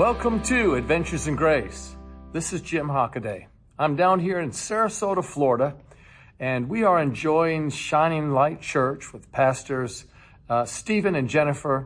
Welcome to Adventures in Grace. This is Jim Hockaday. I'm down here in Sarasota, Florida, and we are enjoying Shining Light Church with pastors Stephen and Jennifer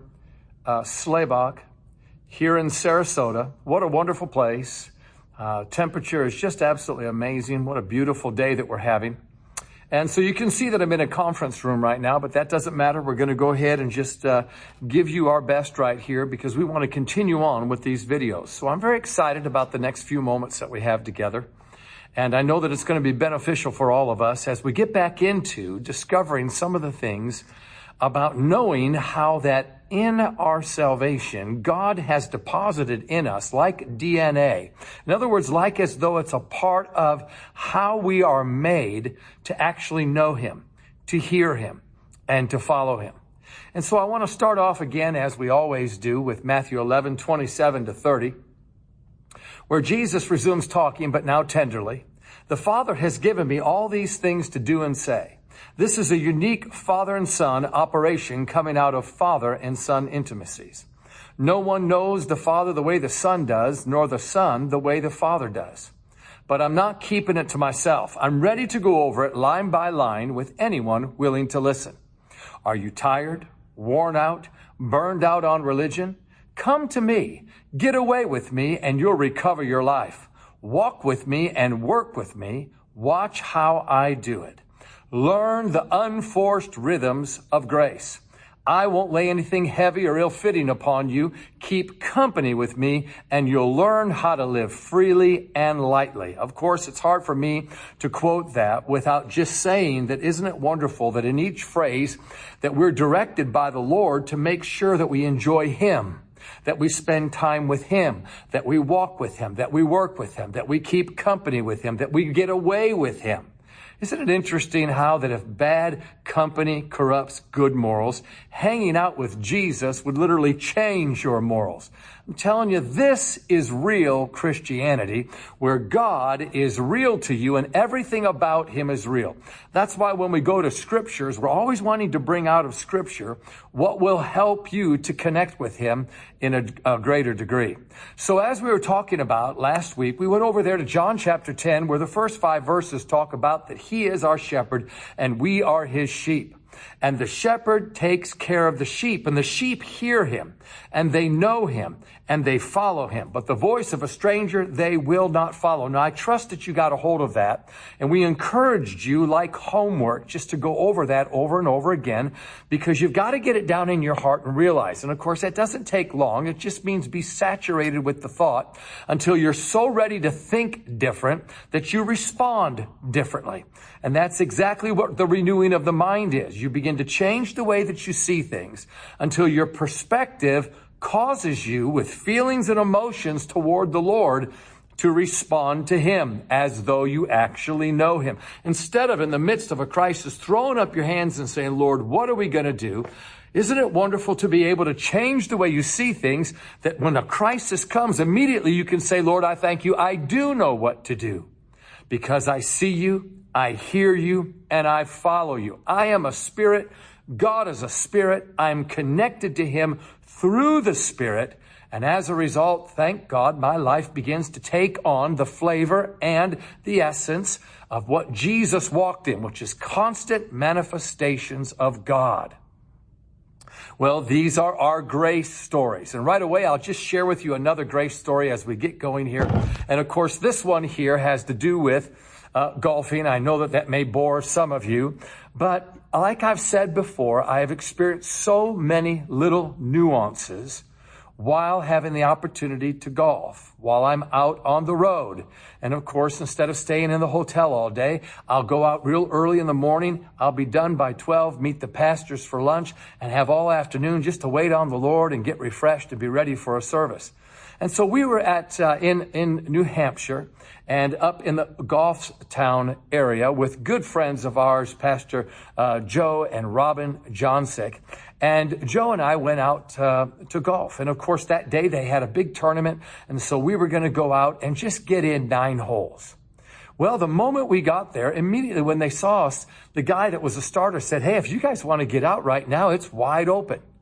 Slaybach here in Sarasota. What a wonderful place. Temperature is just absolutely amazing. What a beautiful day that we're having. And so you can see that I'm in a conference room right now, but that doesn't matter. We're going to go ahead and just give you our best right here because we want to continue on with these videos. So I'm very excited about the next few moments that we have together. And I know that it's going to be beneficial for all of us as we get back into discovering some of the things about knowing how that in our salvation, God has deposited in us like DNA. In other words, like as though it's a part of how we are made to actually know Him, to hear Him, and to follow Him. And so I want to start off again, as we always do, with Matthew 11:27-30, where Jesus resumes talking, but now tenderly. The Father has given me all these things to do and say. This is a unique father and son operation coming out of father and son intimacies. No one knows the Father the way the Son does, nor the Son the way the Father does. But I'm not keeping it to myself. I'm ready to go over it line by line with anyone willing to listen. Are you tired, worn out, burned out on religion? Come to me, get away with me, and you'll recover your life. Walk with me and work with me. Watch how I do it. Learn the unforced rhythms of grace. I won't lay anything heavy or ill-fitting upon you. Keep company with me, and you'll learn how to live freely and lightly. Of course, it's hard for me to quote that without just saying that isn't it wonderful that in each phrase that we're directed by the Lord to make sure that we enjoy Him, that we spend time with Him, that we walk with Him, that we work with Him, that we keep company with Him, that we get away with Him. Isn't it interesting how that if bad company corrupts good morals, hanging out with Jesus would literally change your morals? I'm telling you, this is real Christianity, where God is real to you and everything about Him is real. That's why when we go to scriptures, we're always wanting to bring out of scripture what will help you to connect with Him in a greater degree. So as we were talking about last week, we went over there to John chapter 10, where the first 5 verses talk about that He is our shepherd and we are His sheep. And the shepherd takes care of the sheep, and the sheep hear Him, and they know Him, and they follow Him. But the voice of a stranger they will not follow. Now, I trust that you got a hold of that, and we encouraged you, like homework, just to go over that over and over again, because you've got to get it down in your heart and realize. And of course, that doesn't take long. It just means be saturated with the thought until you're so ready to think different that you respond differently. And that's exactly what the renewing of the mind is. You begin to change the way that you see things until your perspective causes you, with feelings and emotions toward the Lord, to respond to Him as though you actually know Him. Instead of, in the midst of a crisis, throwing up your hands and saying, Lord, what are we going to do? Isn't it wonderful to be able to change the way you see things, that when a crisis comes, immediately you can say, Lord, I thank you. I do know what to do because I see you, I hear you, and I follow you. I am a spirit. God is a spirit. I'm connected to Him through the Spirit. And as a result, thank God, my life begins to take on the flavor and the essence of what Jesus walked in, which is constant manifestations of God. Well, these are our grace stories. And right away, I'll just share with you another grace story as we get going here. And of course, this one here has to do with golfing. I know that may bore some of you, but like I've said before, I have experienced so many little nuances while having the opportunity to golf, while I'm out on the road. And of course, instead of staying in the hotel all day, I'll go out real early in the morning. I'll be done by 12, meet the pastors for lunch, and have all afternoon just to wait on the Lord and get refreshed and be ready for a service. And so we were in New Hampshire and up in the Goffstown area with good friends of ours, Pastor Joe and Robin Johnsick. And Joe and I went out to golf. And of course, that day they had a big tournament. And so we were going to go out and just get in 9 holes. Well, the moment we got there, immediately when they saw us, the guy that was a starter said, hey, if you guys want to get out right now, it's wide open.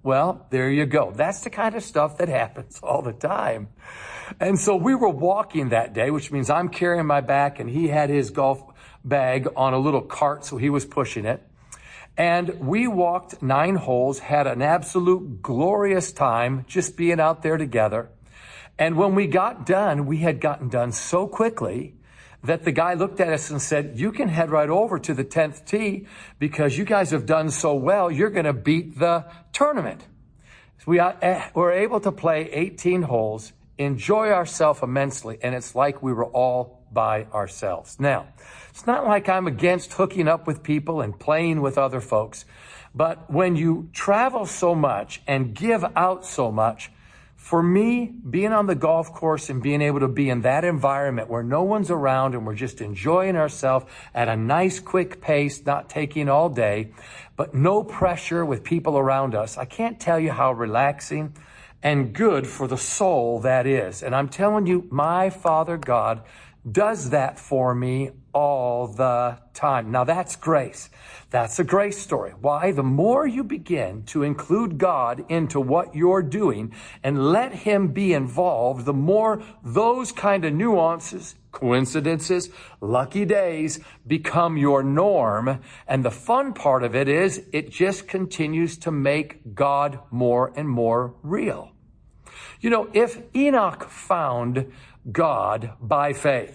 Well, there you go. That's the kind of stuff that happens all the time. And so we were walking that day, which means I'm carrying my bag and he had his golf bag on a little cart, so he was pushing it. And we walked 9 holes, had an absolute glorious time just being out there together. And when we got done, we had gotten done so quickly that the guy looked at us and said, you can head right over to the 10th tee because you guys have done so well, you're going to beat the tournament. So we were able to play 18 holes, enjoy ourselves immensely, and it's like we were all by ourselves. Now, it's not like I'm against hooking up with people and playing with other folks, but when you travel so much and give out so much, for me, being on the golf course and being able to be in that environment where no one's around and we're just enjoying ourselves at a nice, quick pace, not taking all day, but no pressure with people around us, I can't tell you how relaxing and good for the soul that is. And I'm telling you, my Father God does that for me all the time. Now that's grace. That's a grace story. Why? The more you begin to include God into what you're doing and let him be involved, the more those kind of nuances, coincidences, lucky days become your norm. And the fun part of it is it just continues to make God more and more real. You know, if Enoch found God by faith,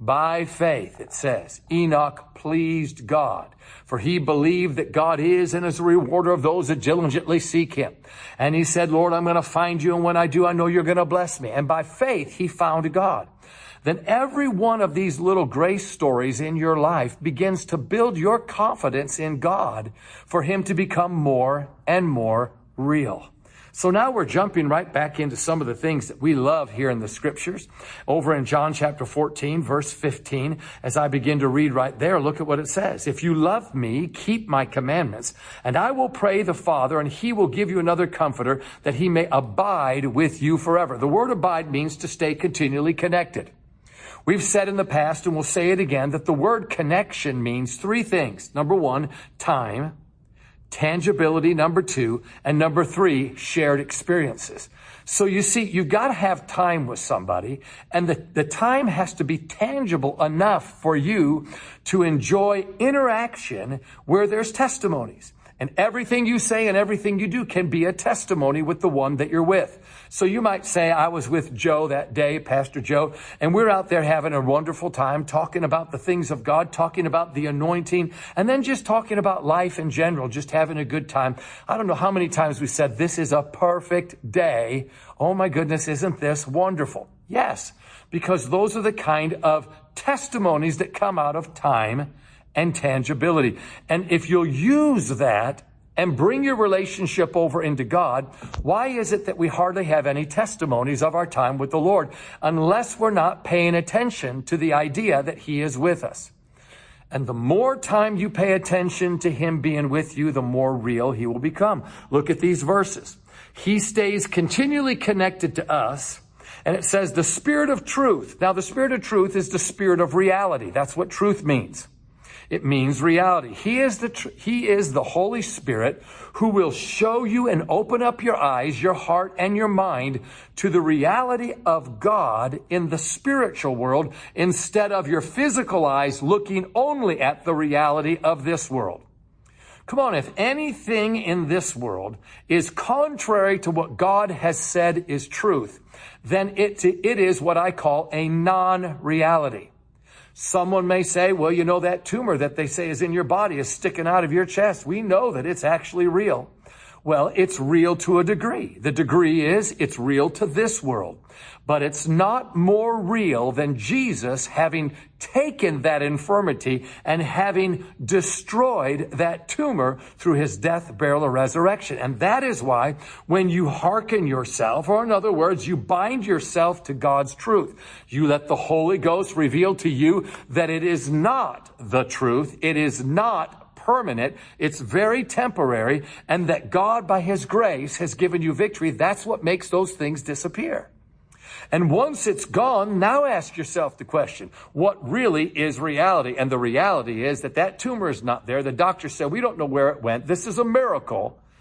it says, Enoch pleased God, for he believed that God is and is a rewarder of those that diligently seek him. And he said, Lord, I'm going to find you, and when I do, I know you're going to bless me. And by faith, he found God. Then every one of these little grace stories in your life begins to build your confidence in God for him to become more and more real. So now we're jumping right back into some of the things that we love here in the scriptures. Over in John chapter 14, verse 15, as I begin to read right there, look at what it says. If you love me, keep my commandments, and I will pray the Father, and he will give you another comforter that he may abide with you forever. The word abide means to stay continually connected. We've said in the past, and we'll say it again, that the word connection means 3 things. Number 1, time. Tangibility, number 2, and number 3, shared experiences. So you see, you've got to have time with somebody, and the time has to be tangible enough for you to enjoy interaction where there's testimonies. And everything you say and everything you do can be a testimony with the one that you're with. So you might say, I was with Joe that day, Pastor Joe, and we're out there having a wonderful time talking about the things of God, talking about the anointing, and then just talking about life in general, just having a good time. I don't know how many times we said, this is a perfect day. Oh my goodness, isn't this wonderful? Yes, because those are the kind of testimonies that come out of time and tangibility. And if you'll use that and bring your relationship over into God, why is it that we hardly have any testimonies of our time with the Lord unless we're not paying attention to the idea that he is with us? And the more time you pay attention to him being with you, the more real he will become. Look at these verses. He stays continually connected to us. And it says the Spirit of truth. Now the Spirit of truth is the Spirit of reality. That's what truth means. It means reality. He is the Holy Spirit who will show you and open up your eyes, your heart, and your mind to the reality of God in the spiritual world instead of your physical eyes looking only at the reality of this world. Come on, if anything in this world is contrary to what God has said is truth, then it is what I call a non-reality. Someone may say, well, you know, that tumor that they say is in your body is sticking out of your chest. We know that it's actually real. Well, it's real to a degree. The degree is it's real to this world. But it's not more real than Jesus having taken that infirmity and having destroyed that tumor through his death, burial, and resurrection. And that is why when you hearken yourself, or in other words, you bind yourself to God's truth, you let the Holy Ghost reveal to you that it is not the truth. It is not permanent, it's very temporary, and that God, by his grace, has given you victory. That's what makes those things disappear. And once it's gone, now ask yourself the question, what really is reality? And the reality is that tumor is not there. The doctor said, we don't know where it went. This is a miracle.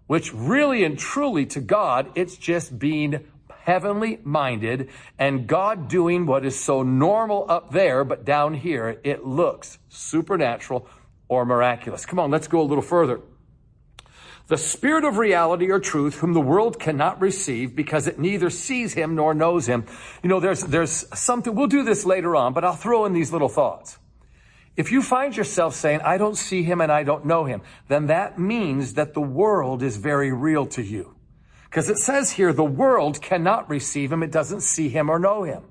which really and truly to God, it's just being heavenly minded and God doing what is so normal up there, but down here it looks supernatural or miraculous. Come on, let's go a little further. The Spirit of reality or truth, whom the world cannot receive because it neither sees him nor knows him. You know, there's something, we'll do this later on, but I'll throw in these little thoughts. If you find yourself saying, I don't see him and I don't know him, then that means that the world is very real to you. Because it says here, the world cannot receive him. It doesn't see him or know him.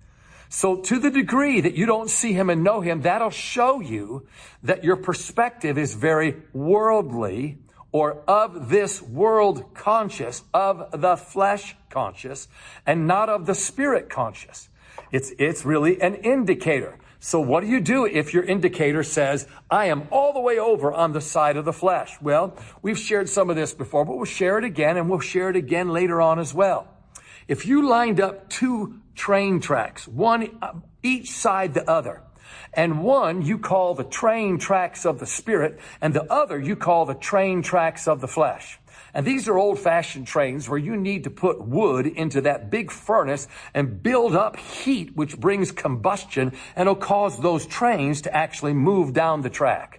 So to the degree that you don't see him and know him, that'll show you that your perspective is very worldly, or of this world conscious, of the flesh conscious, and not of the spirit conscious. It's really an indicator. So what do you do if your indicator says, I am all the way over on the side of the flesh? Well, we've shared some of this before, but we'll share it again, and we'll share it again later on as well. If you lined up two train tracks, one each side the other, and one you call the train tracks of the spirit, and the other you call the train tracks of the flesh. And these are old-fashioned trains where you need to put wood into that big furnace and build up heat, which brings combustion and will cause those trains to actually move down the track.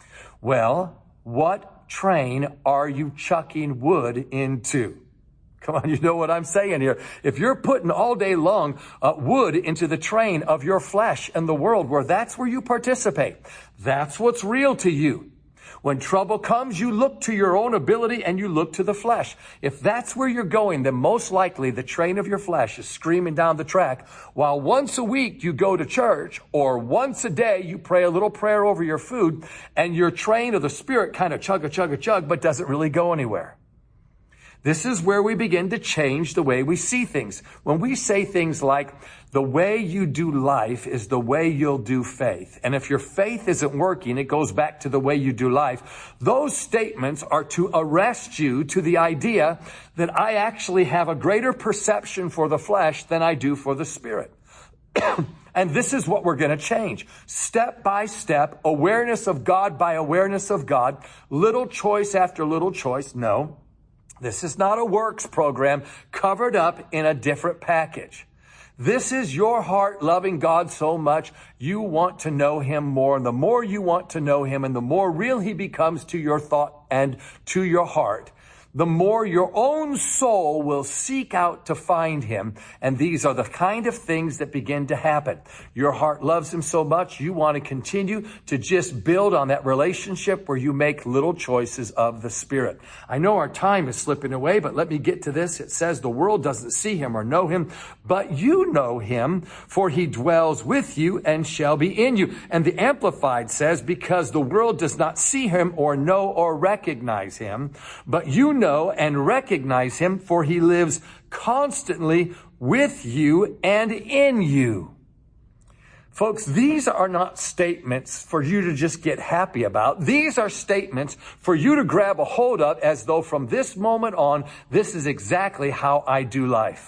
Well, what train are you chucking wood into? Come on, you know what I'm saying here. If you're putting all day long wood into the train of your flesh and the world, where that's where you participate, that's what's real to you. When trouble comes, you look to your own ability and you look to the flesh. If that's where you're going, then most likely the train of your flesh is screaming down the track, while once a week you go to church, or once a day you pray a little prayer over your food, and your train of the spirit kind of chug, but doesn't really go anywhere. This is where we begin to change the way we see things. When we say things like, the way you do life is the way you'll do faith. And if your faith isn't working, it goes back to the way you do life. Those statements are to arrest you to the idea that I actually have a greater perception for the flesh than I do for the spirit. And this is what we're going to change. Step by step, awareness of God by awareness of God, little choice after little choice. No. This is not a works program covered up in a different package. This is your heart loving God so much you want to know him more. And the more you want to know him and the more real he becomes to your thought and to your heart, the more your own soul will seek out to find him. And these are the kind of things that begin to happen. Your heart loves him so much, you want to continue to just build on that relationship where you make little choices of the Spirit. I know our time is slipping away, but let me get to this. It says the world doesn't see him or know him, but you know him, for he dwells with you and shall be in you. And the Amplified says, because the world does not see him or know or recognize him, but you know and recognize him, for he lives constantly with you and in you. Folks, these are not statements for you to just get happy about. These are statements for you to grab a hold of as though from this moment on, this is exactly how I do life.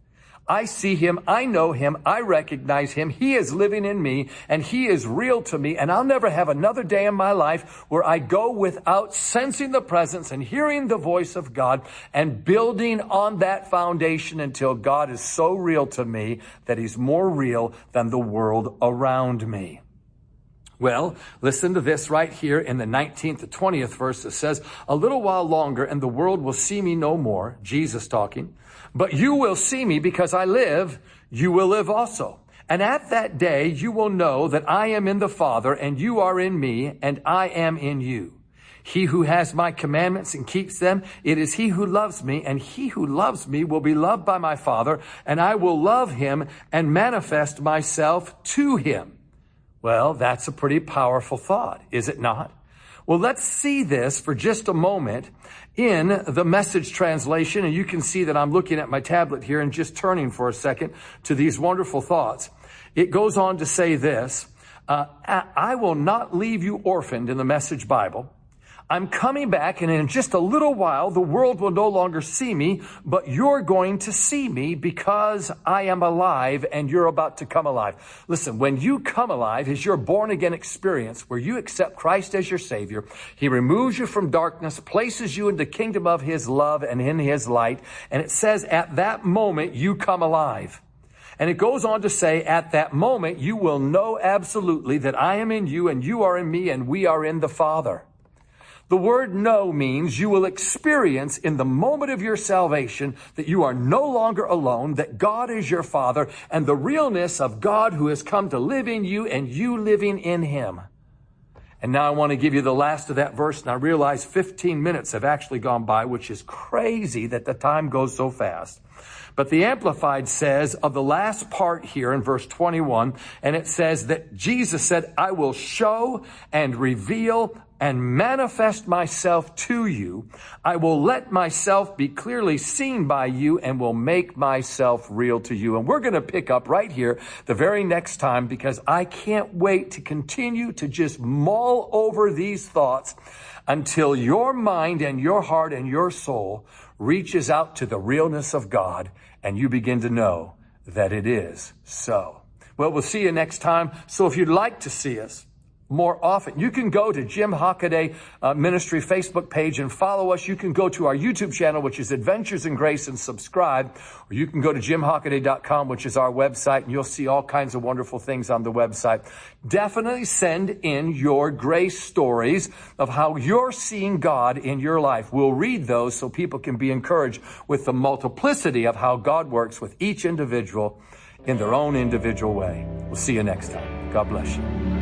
I see him, I know him, I recognize him, he is living in me, and he is real to me, and I'll never have another day in my life where I go without sensing the presence and hearing the voice of God and building on that foundation until God is so real to me that he's more real than the world around me. Well, listen to this right here in the 19th to 20th verse. It says, a little while longer and the world will see me no more, Jesus talking, but you will see me because I live, you will live also. And at that day you will know that I am in the Father and you are in me and I am in you. He who has my commandments and keeps them, it is he who loves me, and he who loves me will be loved by my Father, and I will love him and manifest myself to him. Well, that's a pretty powerful thought, is it not? Well, let's see this for just a moment in the Message translation. And you can see that I'm looking at my tablet here and just turning for a second to these wonderful thoughts. It goes on to say this, I will not leave you orphaned in the Message Bible. I'm coming back, and in just a little while, the world will no longer see me, but you're going to see me because I am alive and you're about to come alive. Listen, when you come alive is your born again experience where you accept Christ as your Savior. He removes you from darkness, places you in the kingdom of His love and in His light. And it says at that moment, you come alive. And it goes on to say, at that moment, you will know absolutely that I am in you and you are in me and we are in the Father. The word know means you will experience in the moment of your salvation that you are no longer alone, that God is your Father, and the realness of God who has come to live in you and you living in Him. And now I want to give you the last of that verse, and I realize 15 minutes have actually gone by, which is crazy that the time goes so fast. But the Amplified says of the last part here in verse 21, and it says that Jesus said, I will show and reveal and manifest myself to you. I will let myself be clearly seen by you and will make myself real to you. And we're going to pick up right here the very next time, because I can't wait to continue to just mull over these thoughts until your mind and your heart and your soul reaches out to the realness of God and you begin to know that it is so. Well, we'll see you next time. So if you'd like to see us more often, you can go to Jim Hockaday Ministry Facebook page and follow us. You can go to our YouTube channel, which is Adventures in Grace, and subscribe. Or you can go to jimhockaday.com, which is our website, and you'll see all kinds of wonderful things on the website. Definitely send in your grace stories of how you're seeing God in your life. We'll read those so people can be encouraged with the multiplicity of how God works with each individual in their own individual way. We'll see you next time. God bless you.